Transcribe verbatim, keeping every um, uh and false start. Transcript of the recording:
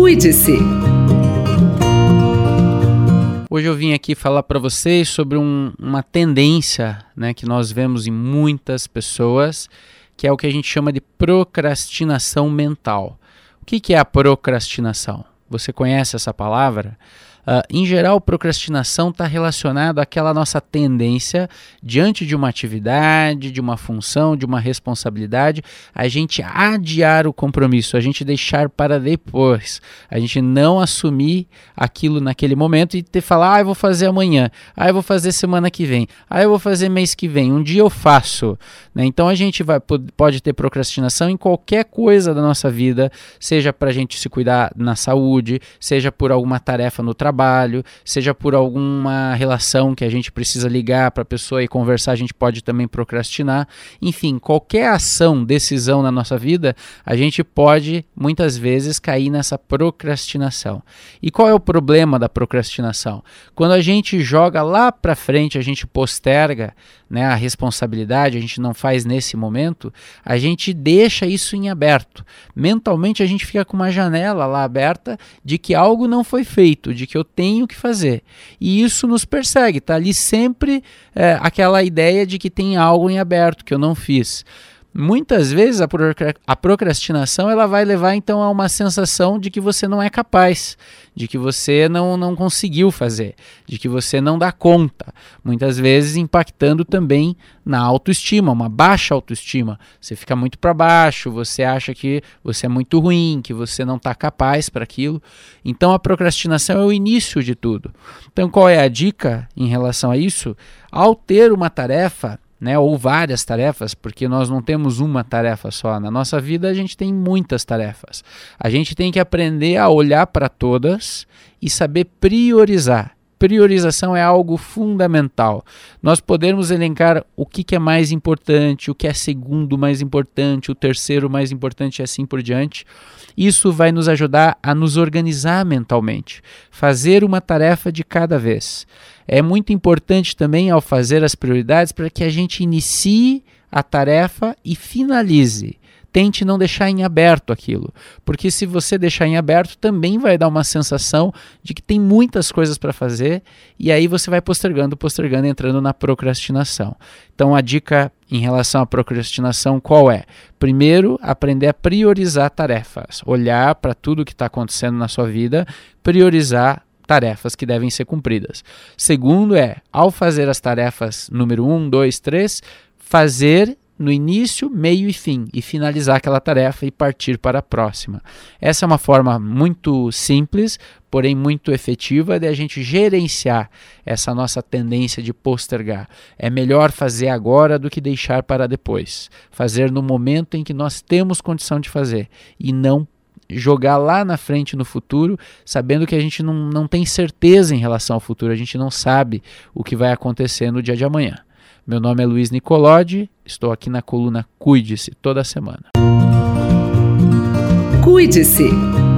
Cuide-se. Hoje eu vim aqui falar para vocês sobre um, uma tendência, né, que nós vemos em muitas pessoas, que é o que a gente chama de procrastinação mental. O que, que é a procrastinação? Você conhece essa palavra? Uh, em geral, procrastinação está relacionada àquela nossa tendência, diante de uma atividade, de uma função, de uma responsabilidade, a gente adiar o compromisso, a gente deixar para depois, a gente não assumir aquilo naquele momento e ter falar, ah, eu vou fazer amanhã, ah, eu vou fazer semana que vem, ah, eu vou fazer mês que vem, um dia eu faço. Né? Então a gente vai, pode ter procrastinação em qualquer coisa da nossa vida, seja para a gente se cuidar na saúde, seja por alguma tarefa no trabalho, trabalho, seja por alguma relação que a gente precisa ligar para a pessoa e conversar, a gente pode também procrastinar. Enfim, qualquer ação, decisão na nossa vida, a gente pode muitas vezes cair nessa procrastinação. E qual é o problema da procrastinação? Quando a gente joga lá para frente, a gente posterga, né, a responsabilidade, a gente não faz nesse momento, a gente deixa isso em aberto. Mentalmente a gente fica com uma janela lá aberta de que algo não foi feito, de que eu tenho que fazer. E isso nos persegue, tá ali sempre é, aquela ideia de que tem algo em aberto que eu não fiz. Muitas vezes a, procra- a procrastinação ela vai levar então a uma sensação de que você não é capaz, de que você não, não conseguiu fazer, de que você não dá conta. Muitas vezes impactando também na autoestima, uma baixa autoestima. Você fica muito para baixo, você acha que você é muito ruim, que você não está capaz para aquilo. Então a procrastinação é o início de tudo. Então qual é a dica em relação a isso? Ao ter uma tarefa, né, ou várias tarefas, porque nós não temos uma tarefa só. Na nossa vida a gente tem muitas tarefas. A gente tem que aprender a olhar para todas e saber priorizar. Priorização é algo fundamental. Nós podemos elencar o que, que é mais importante, o que é segundo mais importante, o terceiro mais importante e assim por diante. Isso vai nos ajudar a nos organizar mentalmente, fazer uma tarefa de cada vez. É muito importante também, ao fazer as prioridades, para que a gente inicie a tarefa e finalize. Tente não deixar em aberto aquilo, porque se você deixar em aberto, também vai dar uma sensação de que tem muitas coisas para fazer e aí você vai postergando, postergando, entrando na procrastinação. Então a dica em relação à procrastinação qual é? Primeiro, aprender a priorizar tarefas, olhar para tudo que está acontecendo na sua vida, priorizar tarefas que devem ser cumpridas. Segundo é, ao fazer as tarefas número um, dois, três, fazer no início, meio e fim, e finalizar aquela tarefa e partir para a próxima. Essa é uma forma muito simples, porém muito efetiva de a gente gerenciar essa nossa tendência de postergar. É melhor fazer agora do que deixar para depois. Fazer no momento em que nós temos condição de fazer e não jogar lá na frente no futuro, sabendo que a gente não, não tem certeza em relação ao futuro, a gente não sabe o que vai acontecer no dia de amanhã. Meu nome é Luiz Nicolodi, estou aqui na coluna Cuide-se toda semana. Cuide-se.